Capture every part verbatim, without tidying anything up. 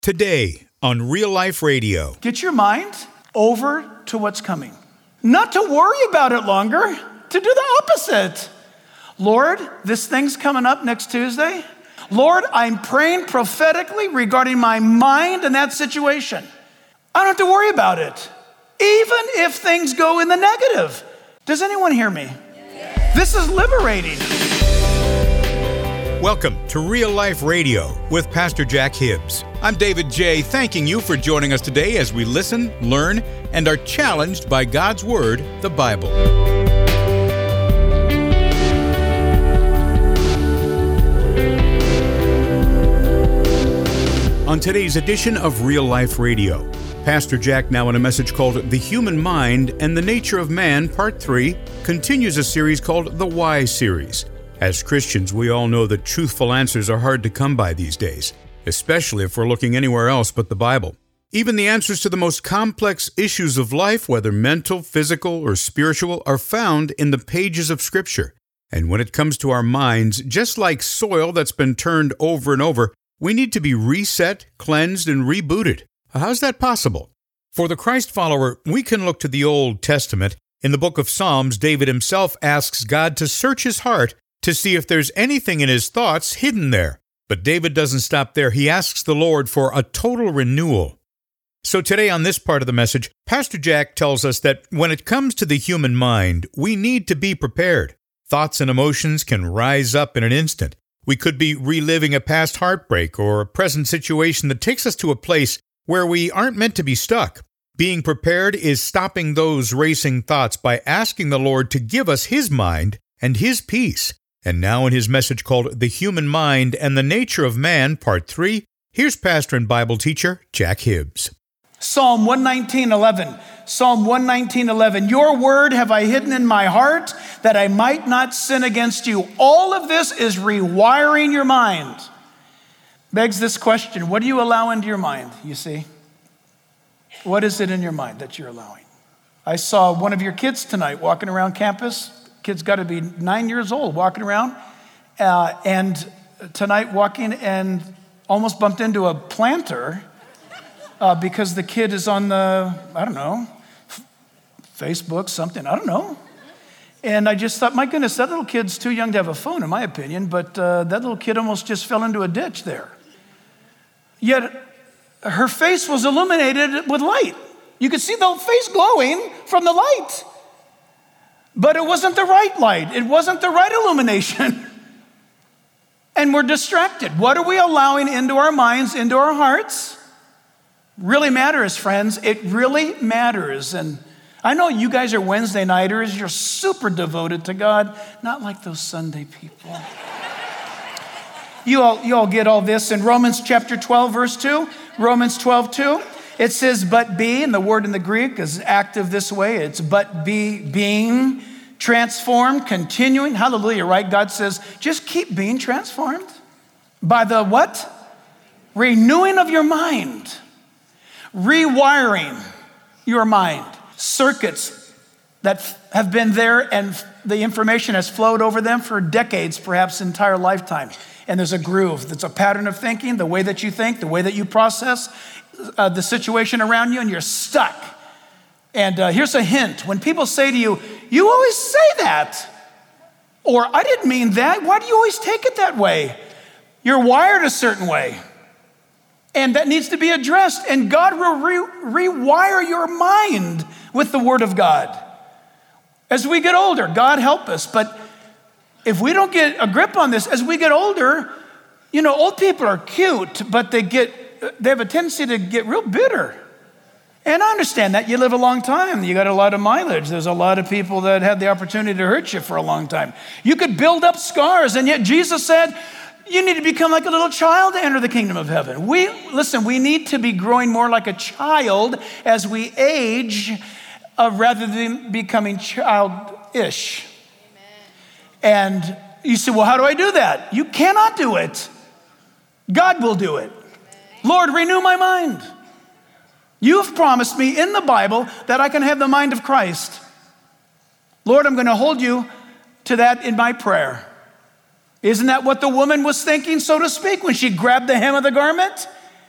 Today on Real Life Radio. Get your mind over to what's coming. Not to worry about it longer, to do the opposite. Lord, this thing's coming up next Tuesday. Lord, I'm praying prophetically regarding my mind and that situation. I don't have to worry about it, even if things go in the negative. Does anyone hear me? Yes. This is liberating. Welcome to Real Life Radio with Pastor Jack Hibbs. I'm David J., thanking you for joining us today as we listen, learn, and are challenged by God's Word, the Bible. On today's edition of Real Life Radio, Pastor Jack, now in a message called The Human Mind and the Nature of Man, Part three, continues a series called The Why Series. As Christians, we all know that truthful answers are hard to come by these days, especially if we're looking anywhere else but the Bible. Even the answers to the most complex issues of life, whether mental, physical, or spiritual, are found in the pages of Scripture. And when it comes to our minds, just like soil that's been turned over and over, we need to be reset, cleansed, and rebooted. How's that possible? For the Christ follower, we can look to the Old Testament. In the book of Psalms, David himself asks God to search his heart to see if there's anything in his thoughts hidden there. But David doesn't stop there. He asks the Lord for a total renewal. So today on this part of the message, Pastor Jack tells us that when it comes to the human mind, we need to be prepared. Thoughts and emotions can rise up in an instant. We could be reliving a past heartbreak or a present situation that takes us to a place where we aren't meant to be stuck. Being prepared is stopping those racing thoughts by asking the Lord to give us His mind and His peace. And now in his message called The Human Mind and the Nature of Man, Part three, here's pastor and Bible teacher Jack Hibbs. Psalm one nineteen eleven. Psalm one nineteen eleven. Your word have I hidden in my heart that I might not sin against you. All of this is rewiring your mind. Begs this question, what do you allow into your mind, you see? What is it in your mind that you're allowing? I saw one of your kids tonight walking around campus. Kid's got to be nine years old walking around. Uh, and tonight walking and almost bumped into a planter uh, because the kid is on the, I don't know, f- Facebook, something, I don't know. And I just thought, my goodness, that little kid's too young to have a phone, in my opinion, but uh, that little kid almost just fell into a ditch there. Yet her face was illuminated with light. You could see the face glowing from the light. But it wasn't the right light. It wasn't the right illumination. And we're distracted. What are we allowing into our minds, into our hearts? Really matters, friends. It really matters. And I know you guys are Wednesday nighters. You're super devoted to God. Not like those Sunday people. You all, you all get all this in Romans chapter twelve, verse two. Romans twelve, two. It says, but be, and the word in the Greek is active this way. It's but be, being transformed, continuing. Hallelujah, right? God says, just keep being transformed. By the what? Renewing of your mind. Rewiring your mind. Circuits that have been there and the information has flowed over them for decades, perhaps entire lifetime. And there's a groove. That's a pattern of thinking, the way that you think, the way that you process Uh, the situation around you, and you're stuck. And uh, here's a hint. When people say to you, you always say that, or I didn't mean that, why do you always take it that way? You're wired a certain way, and that needs to be addressed, and God will re- rewire your mind with the Word of God. As we get older, God help us, but if we don't get a grip on this, as we get older, you know, old people are cute, but they get they have a tendency to get real bitter. And I understand that. You live a long time. You got a lot of mileage. There's a lot of people that had the opportunity to hurt you for a long time. You could build up scars, and yet Jesus said, you need to become like a little child to enter the kingdom of heaven. We, listen, we need to be growing more like a child as we age uh, rather than becoming childish. Amen. And you say, well, how do I do that? You cannot do it. God will do it. Lord, renew my mind. You've promised me in the Bible that I can have the mind of Christ. Lord, I'm going to hold you to that in my prayer. Isn't that what the woman was thinking, so to speak, when she grabbed the hem of the garment?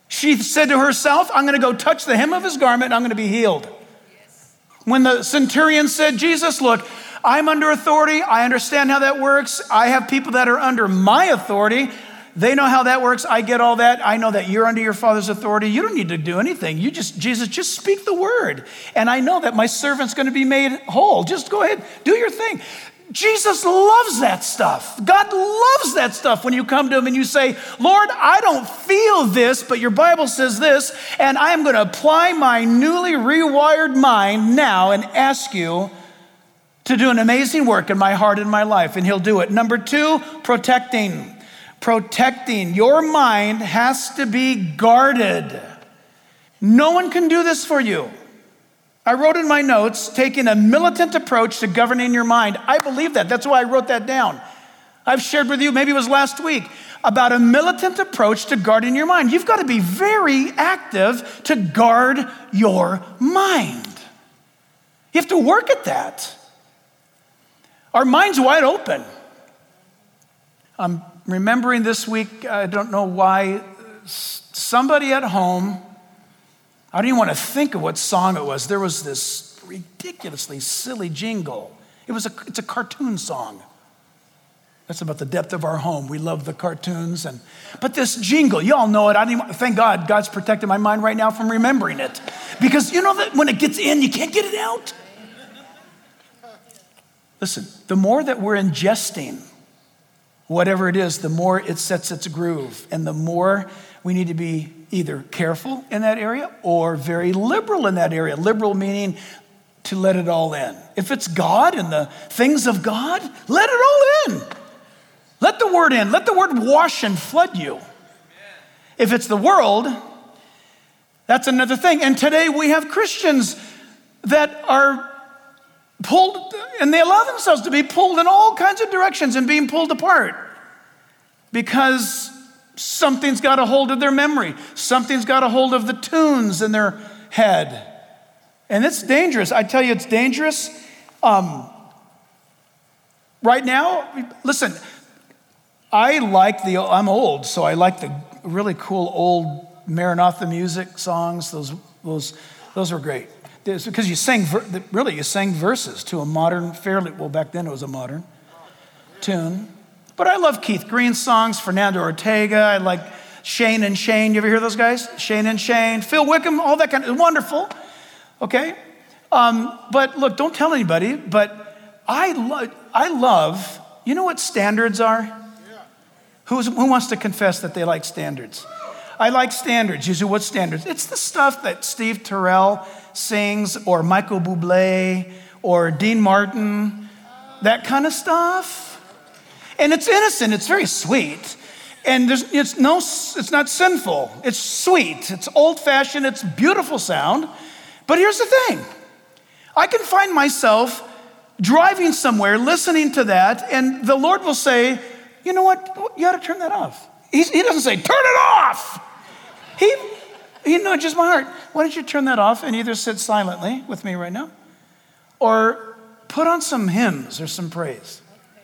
She said to herself, I'm going to go touch the hem of his garment and I'm going to be healed. When the centurion said, Jesus, look, I'm under authority. I understand how that works. I have people that are under my authority. They know how that works. I get all that. I know that you're under your Father's authority. You don't need to do anything. You just, Jesus, just speak the word. And I know that my servant's going to be made whole. Just go ahead, do your thing. Jesus loves that stuff. God loves that stuff when you come to him and you say, Lord, I don't feel this, but your Bible says this, and I am going to apply my newly rewired mind now and ask you to do an amazing work in my heart and my life, and he'll do it. Number two, protecting. Protecting. Your mind has to be guarded. No one can do this for you. I wrote in my notes, taking a militant approach to governing your mind. I believe that. That's why I wrote that down. I've shared with you, maybe it was last week, about a militant approach to guarding your mind. You've got to be very active to guard your mind. You have to work at that. Our mind's wide open. I'm remembering this week, I don't know why, somebody at home, I don't even want to think of what song it was. There was this ridiculously silly jingle. It was a, it's a cartoon song. That's about the depth of our home. We love the cartoons. and But this jingle, you all know it. I didn't even, thank God, God's protecting my mind right now from remembering it. Because you know that when it gets in, you can't get it out. Listen, the more that we're ingesting whatever it is, the more it sets its groove. And the more we need to be either careful in that area or very liberal in that area. Liberal meaning to let it all in. If it's God and the things of God, let it all in. Let the word in. Let the word wash and flood you. If it's the world, that's another thing. And today we have Christians that are pulled, and they allow themselves to be pulled in all kinds of directions and being pulled apart because something's got a hold of their memory. Something's got a hold of the tunes in their head. And it's dangerous. I tell you, it's dangerous. Um, right now, listen, I like the, I'm old, so I like the really cool old Maranatha music songs. Those, those, those were great. Because you sang, really, you sang verses to a modern, fairly, well, back then it was a modern tune. But I love Keith Green's songs, Fernando Ortega. I like Shane and Shane. You ever hear those guys? Shane and Shane. Phil Wickham, all that kind of, wonderful. Okay? Um, but look, don't tell anybody, but I, lo- I love, you know what standards are? Yeah. Who's, who wants to confess that they like standards? I like standards. You say, what standards? It's the stuff that Steve Terrell sings, or Michael Bublé, or Dean Martin, that kind of stuff. And it's innocent, it's very sweet. And there's, it's, no, it's not sinful, it's sweet, it's old-fashioned, it's beautiful sound. But here's the thing, I can find myself driving somewhere, listening to that, and the Lord will say, you know what, you ought to turn that off. He's, he doesn't say, turn it off. He, he nudges my heart. Why don't you turn that off and either sit silently with me right now or put on some hymns or some praise.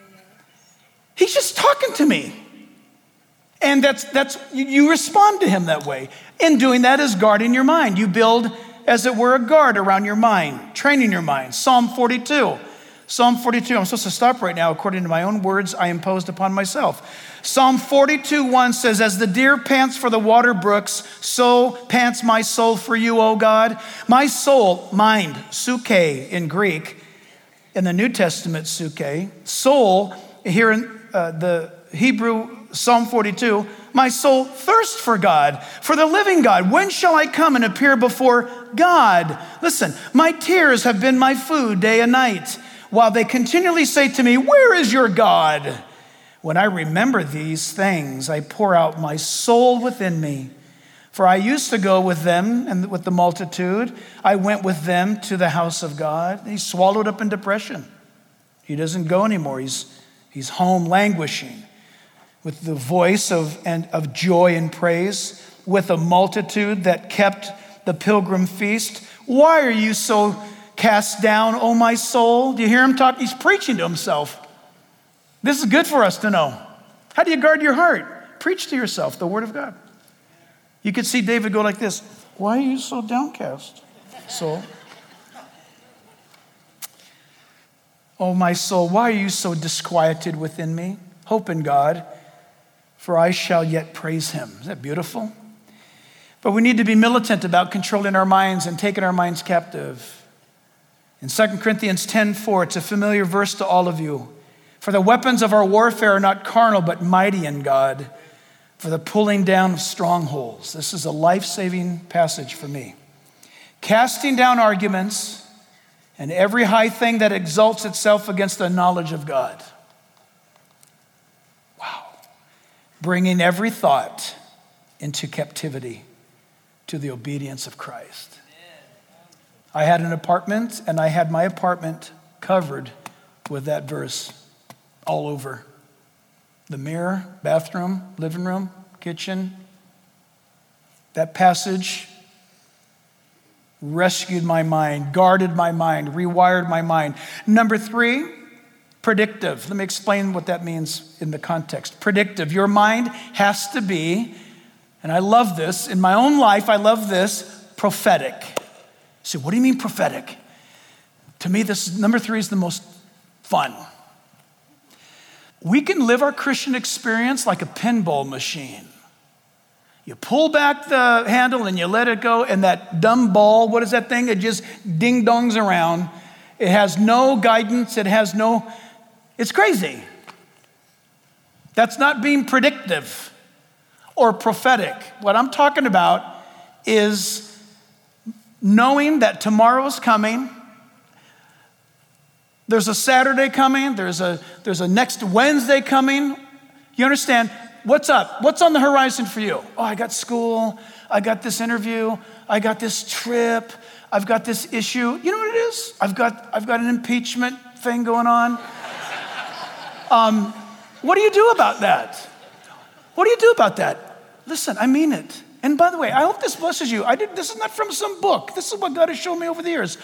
He's just talking to me. And that's, that's you, you respond to him that way. In doing that is guarding your mind. You build, as it were, a guard around your mind, training your mind. Psalm forty-two. Psalm forty-two, I'm supposed to stop right now. According to my own words, I imposed upon myself. Psalm forty-two, one says, as the deer pants for the water brooks, so pants my soul for you, O God. My soul, mind, suke in Greek, in the New Testament, suke. Soul, here in uh, the Hebrew Psalm forty-two, my soul thirsts for God, for the living God. When shall I come and appear before God? Listen, my tears have been my food day and night, while they continually say to me, where is your God? When I remember these things, I pour out my soul within me. For I used to go with them and with the multitude. I went with them to the house of God. He's swallowed up in depression. He doesn't go anymore. He's, he's home languishing with the voice of, and, of joy and praise, with a multitude that kept the pilgrim feast. Why are you so cast down, O my soul? Do you hear him talk? He's preaching to himself. This is good for us to know. How do you guard your heart? Preach to yourself the word of God. You could see David go like this. Why are you so downcast, soul? Oh, my soul, why are you so disquieted within me? Hope in God, for I shall yet praise him. Isn't that beautiful? But we need to be militant about controlling our minds and taking our minds captive. In Second Corinthians ten four, it's a familiar verse to all of you. For the weapons of our warfare are not carnal, but mighty in God, for the pulling down of strongholds. This is a life-saving passage for me. Casting down arguments and every high thing that exalts itself against the knowledge of God. Wow. Bringing every thought into captivity to the obedience of Christ. I had an apartment, and I had my apartment covered with that verse all over. The mirror, bathroom, living room, kitchen. That passage rescued my mind, guarded my mind, rewired my mind. Number three, predictive. Let me explain what that means in the context. Predictive. Your mind has to be, and I love this, in my own life, I love this, prophetic. So what do you mean prophetic? To me, this number three is the most fun. We can live our Christian experience like a pinball machine. You pull back the handle and you let it go, and that dumb ball, what is that thing? It just ding-dongs around. It has no guidance. It has no, it's crazy. That's not being predictive or prophetic. What I'm talking about is knowing that tomorrow is coming. There's a Saturday coming. There's a, there's a next Wednesday coming. You understand? What's up? What's on the horizon for you? Oh, I got school. I got this interview. I got this trip. I've got this issue. You know what it is? I've got, I've got an impeachment thing going on. Um, what do you do about that? What do you do about that? Listen, I mean it. And by the way, I hope this blesses you. I did, this is not from some book. This is what God has shown me over the years.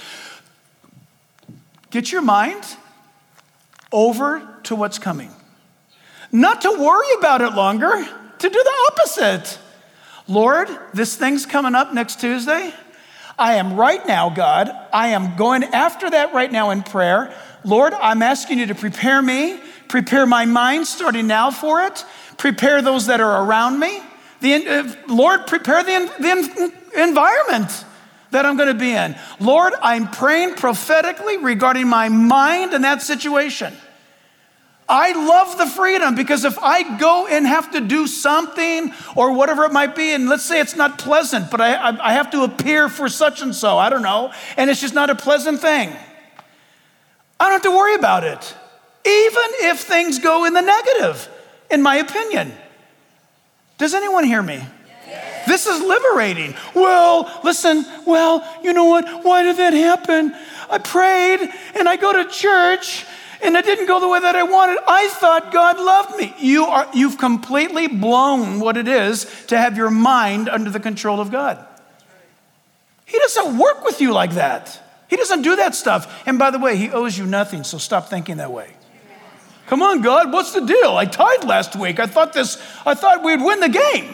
Get your mind over to what's coming. Not to worry about it longer, to do the opposite. Lord, this thing's coming up next Tuesday. I am right now, God, I am going after that right now in prayer. Lord, I'm asking you to prepare me, prepare my mind starting now for it, prepare those that are around me. The, uh, Lord, prepare the, the environment that I'm going to be in. Lord, I'm praying prophetically regarding my mind in that situation. I love the freedom, because if I go and have to do something or whatever it might be, and let's say it's not pleasant, but I, I, I have to appear for such and so, I don't know, and it's just not a pleasant thing, I don't have to worry about it, even if things go in the negative, in my opinion. Does anyone hear me? Yes. This is liberating. Well, listen, well, you know what? Why did that happen? I prayed and I go to church and it didn't go the way that I wanted. I thought God loved me. You are, you've completely blown what it is to have your mind under the control of God. He doesn't work with you like that. He doesn't do that stuff. And by the way, he owes you nothing, so stop thinking that way. Come on, God, what's the deal? I tithed last week. I thought this, I thought we'd win the game.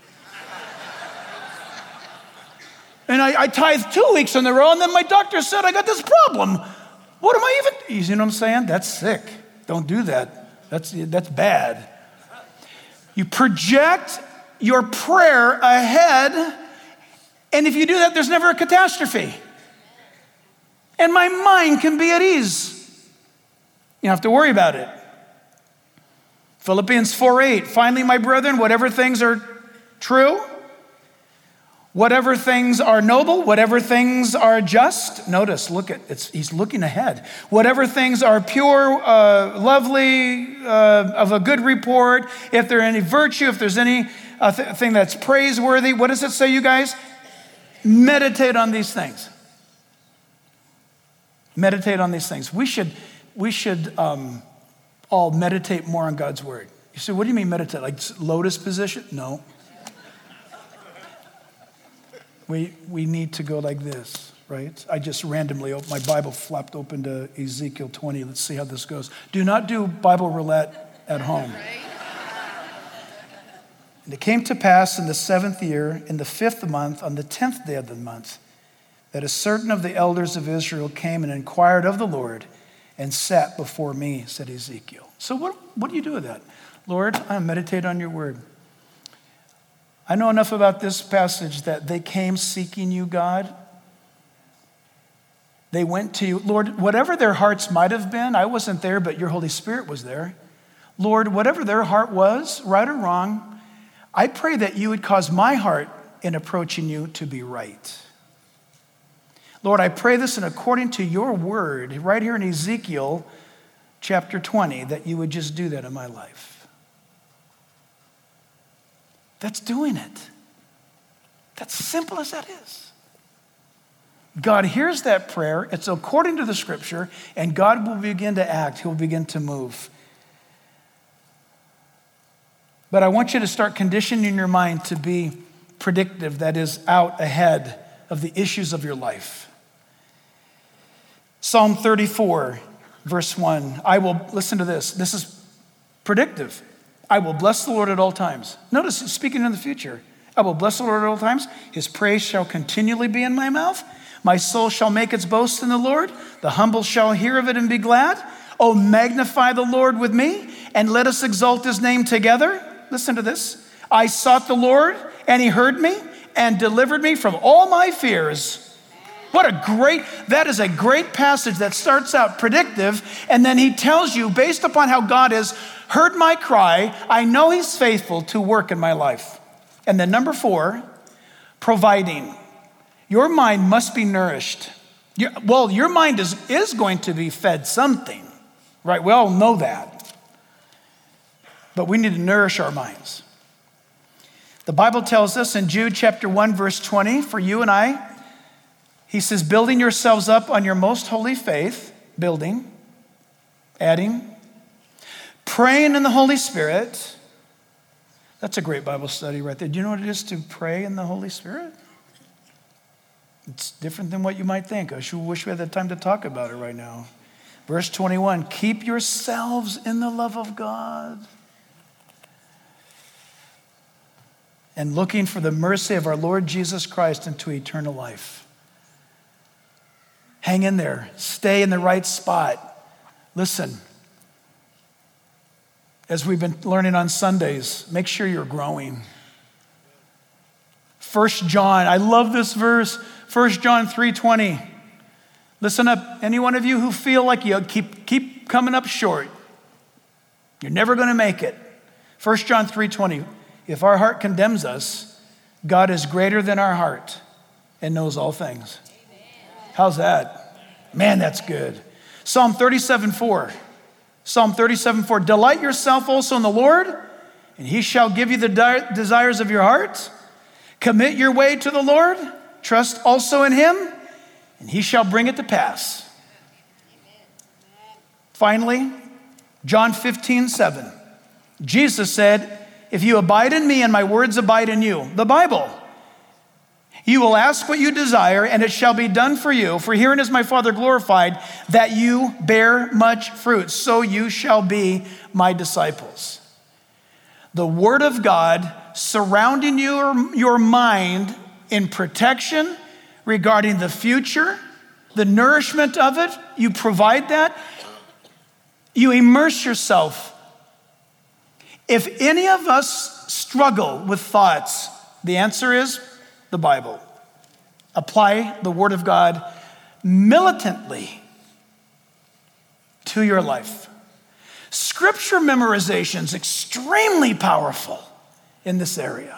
And I, I tithed two weeks in a row, and then my doctor said I got this problem. What am I even, you know what I'm saying? That's sick. Don't do that. That's, that's bad. You project your prayer ahead, and if you do that, there's never a catastrophe. And my mind can be at ease. You don't have to worry about it. Philippians four eight, finally, my brethren, whatever things are true, whatever things are noble, whatever things are just, notice, look at, it's, he's looking ahead. Whatever things are pure, uh, lovely, uh, of a good report, if there's any virtue, if there's any uh, th- thing that's praiseworthy, what does it say, you guys? Meditate on these things. Meditate on these things. We should, we should um, all meditate more on God's word. You say, what do you mean meditate? Like lotus position? No. We we need to go like this, right? I just randomly, opened, my Bible flopped open to Ezekiel twenty. Let's see how this goes. Do not do Bible roulette at home. And it came to pass in the seventh year, in the fifth month, on the tenth day of the month, that a certain of the elders of Israel came and inquired of the Lord and sat before me, said Ezekiel. So what, what do you do with that? Lord, I meditate on your word. I know enough about this passage that they came seeking you, God. They went to you. Lord, whatever their hearts might have been, I wasn't there, but your Holy Spirit was there. Lord, whatever their heart was, right or wrong, I pray that you would cause my heart in approaching you to be right. Lord, I pray this and according to your word, right here in Ezekiel chapter twenty, that you would just do that in my life. That's doing it. That's simple as that is. God hears that prayer. It's according to the scripture, and God will begin to act. He'll begin to move. But I want you to start conditioning your mind to be predictive, that is, out ahead of the issues of your life. Psalm thirty-four, verse one. I will, listen to this. This is predictive. I will bless the Lord at all times. Notice, speaking in the future. I will bless the Lord at all times. His praise shall continually be in my mouth. My soul shall make its boast in the Lord. The humble shall hear of it and be glad. Oh, magnify the Lord with me, and let us exalt his name together. Listen to this. I sought the Lord, and he heard me and delivered me from all my fears. What a great, that is a great passage that starts out predictive, and then he tells you, based upon how God has heard my cry, I know he's faithful to work in my life. And then number four, providing. Your mind must be nourished. Your, well, your mind is, is going to be fed something, right? We all know that. But we need to nourish our minds. The Bible tells us in Jude chapter one, verse twenty, for you and I, he says, building yourselves up on your most holy faith, building, adding, praying in the Holy Spirit. That's a great Bible study right there. Do you know what it is to pray in the Holy Spirit? It's different than what you might think. I sure wish we had the time to talk about it right now. Verse twenty-one, keep yourselves in the love of God, and looking for the mercy of our Lord Jesus Christ into eternal life. Hang in there. Stay in the right spot. Listen, as we've been learning on Sundays, make sure you're growing. First John, I love this verse. First John three twenty. Listen up, any one of you who feel like you keep, keep coming up short, you're never going to make it. First John three twenty. If our heart condemns us, God is greater than our heart and knows all things. Amen. How's that? Man, that's good. Psalm thirty-seven four. Psalm thirty-seven four. Delight yourself also in the Lord, and he shall give you the de- desires of your heart. Commit your way to the Lord. Trust also in him, and he shall bring it to pass. Amen. Finally, John fifteen seven. Jesus said, if you abide in me and my words abide in you, the Bible, you will ask what you desire and it shall be done for you. For herein is my Father glorified, that you bear much fruit, so you shall be my disciples. The word of God surrounding your, your mind in protection regarding the future, the nourishment of it, you provide that. You immerse yourself. If any of us struggle with thoughts, the answer is the Bible. Apply the Word of God militantly to your life. Scripture memorization is extremely powerful in this area.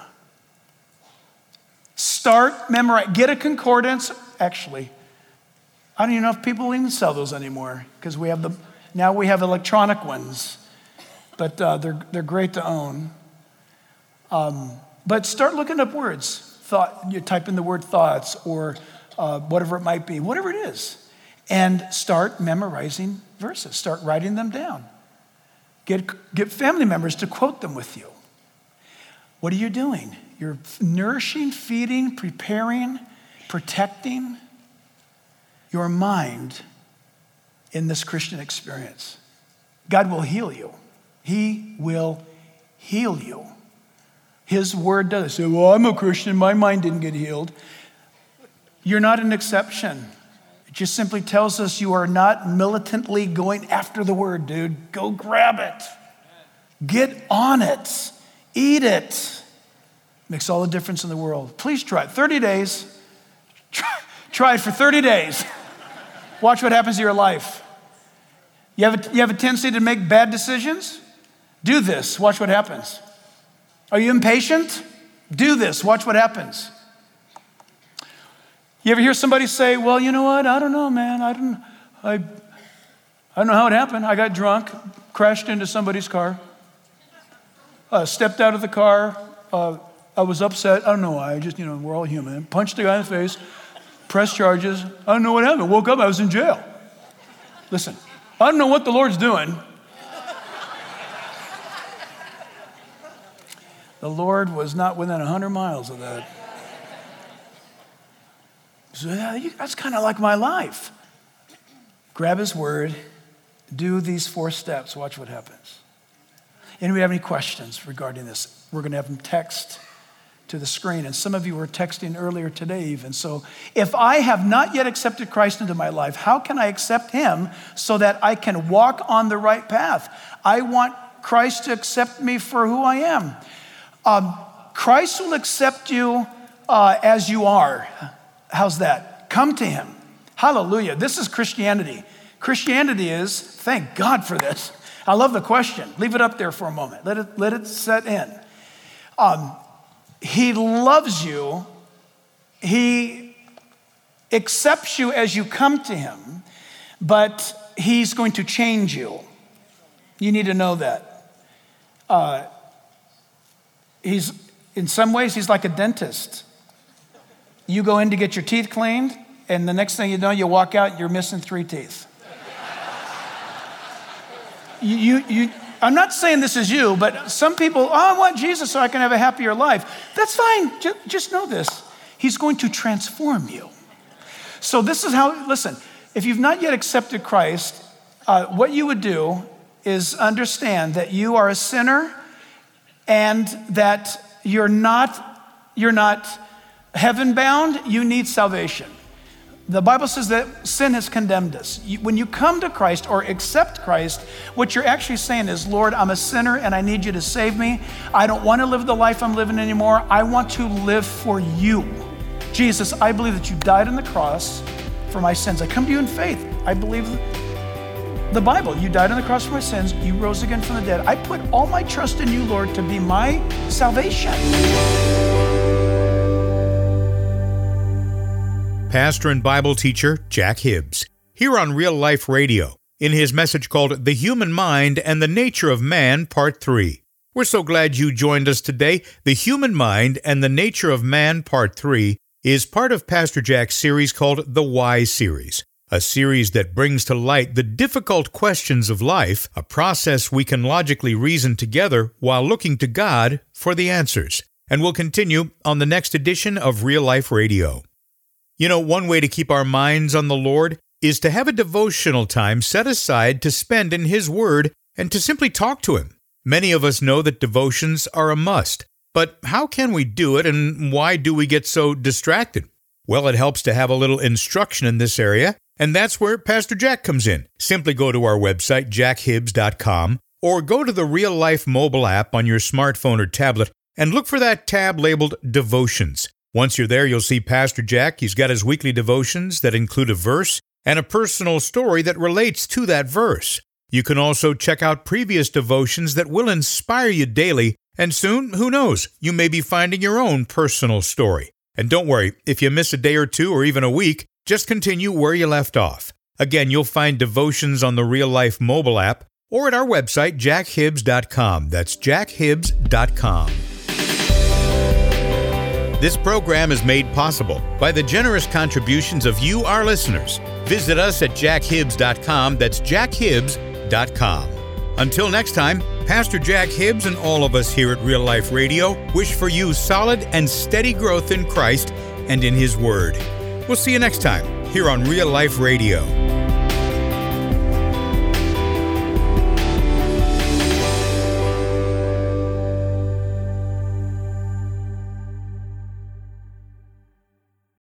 Start memorize, get a concordance. Actually, I don't even know if people even sell those anymore because we have the now we have electronic ones. But uh, they're they're great to own. Um, but start looking up words. Thought you type in the word thoughts or uh, whatever it might be, whatever it is, and start memorizing verses. Start writing them down. Get get family members to quote them with you. What are you doing? You're nourishing, feeding, preparing, protecting your mind in this Christian experience. God will heal you. He will heal you His word does. Say, well, I'm a Christian. My mind didn't get healed. You're not an exception. It just simply tells us you are not militantly going after the word, dude. Go grab it. Get on it. Eat it. Makes all the difference in the world. Please try it. thirty days. Try, try it for thirty days. Watch what happens to your life. You have, a, you have a tendency to make bad decisions? Do this. Watch what happens. Are you impatient? Do this. Watch what happens. You ever hear somebody say, well, you know what? I don't know, man. I don't, I, I don't know how it happened. I got drunk, crashed into somebody's car, uh, stepped out of the car. Uh, I was upset. I don't know why. I just, you know, we're all human. Punched the guy in the face, pressed charges. I don't know what happened. Woke up, I was in jail. Listen, I don't know what the Lord's doing. The Lord was not within one hundred miles of that. So yeah, that's kind of like my life. Grab his word, do these four steps, watch what happens. Anybody have any questions regarding this? We're going to have them text to the screen. And some of you were texting earlier today even. So if I have not yet accepted Christ into my life, how can I accept him so that I can walk on the right path? I want Christ to accept me for who I am. Um, Christ will accept you uh, as you are. How's that? Come to him. Hallelujah. This is Christianity. Christianity is, thank God for this. I love the question. Leave it up there for a moment. Let it, let it set in. Um, he loves you. He accepts you as you come to him, but he's going to change you. You need to know that. Uh, he's, in some ways, he's like a dentist. You go in to get your teeth cleaned, and the next thing you know, you walk out, you're missing three teeth. you, you, you, I'm not saying this is you, but some people, oh, I want Jesus so I can have a happier life. That's fine. Just, just know this. He's going to transform you. So this is how, listen, if you've not yet accepted Christ, uh, what you would do is understand that you are a sinner and that you're not, you're not heaven bound, you need salvation. The Bible says that sin has condemned us. You, when you come to Christ or accept Christ, what you're actually saying is, Lord, I'm a sinner and I need you to save me. I don't want to live the life I'm living anymore. I want to live for you. Jesus, I believe that you died on the cross for my sins. I come to you in faith. I believe the Bible. You died on the cross for my sins. You rose again from the dead. I put all my trust in you, Lord, to be my salvation. Pastor and Bible teacher Jack Hibbs, here on Real Life Radio, in his message called The Human Mind and the Nature of Man, Part three. We're so glad you joined us today. The Human Mind and the Nature of Man, Part three, is part of Pastor Jack's series called The Why Series, a series that brings to light the difficult questions of life, a process we can logically reason together while looking to God for the answers. And we'll continue on the next edition of Real Life Radio. You know, one way to keep our minds on the Lord is to have a devotional time set aside to spend in His Word and to simply talk to Him. Many of us know that devotions are a must, but how can we do it and why do we get so distracted? Well, it helps to have a little instruction in this area, and that's where Pastor Jack comes in. Simply go to our website, jack hibbs dot com, or go to the Real Life mobile app on your smartphone or tablet and look for that tab labeled Devotions. Once you're there, you'll see Pastor Jack. He's got his weekly devotions that include a verse and a personal story that relates to that verse. You can also check out previous devotions that will inspire you daily, and soon, who knows, you may be finding your own personal story. And don't worry, if you miss a day or two or even a week, just continue where you left off. Again, you'll find devotions on the Real Life mobile app or at our website, jack hibbs dot com. That's jack hibbs dot com. This program is made possible by the generous contributions of you, our listeners. Visit us at jack hibbs dot com. That's jack hibbs dot com. Until next time, Pastor Jack Hibbs and all of us here at Real Life Radio wish for you solid and steady growth in Christ and in His Word. We'll see you next time here on Real Life Radio.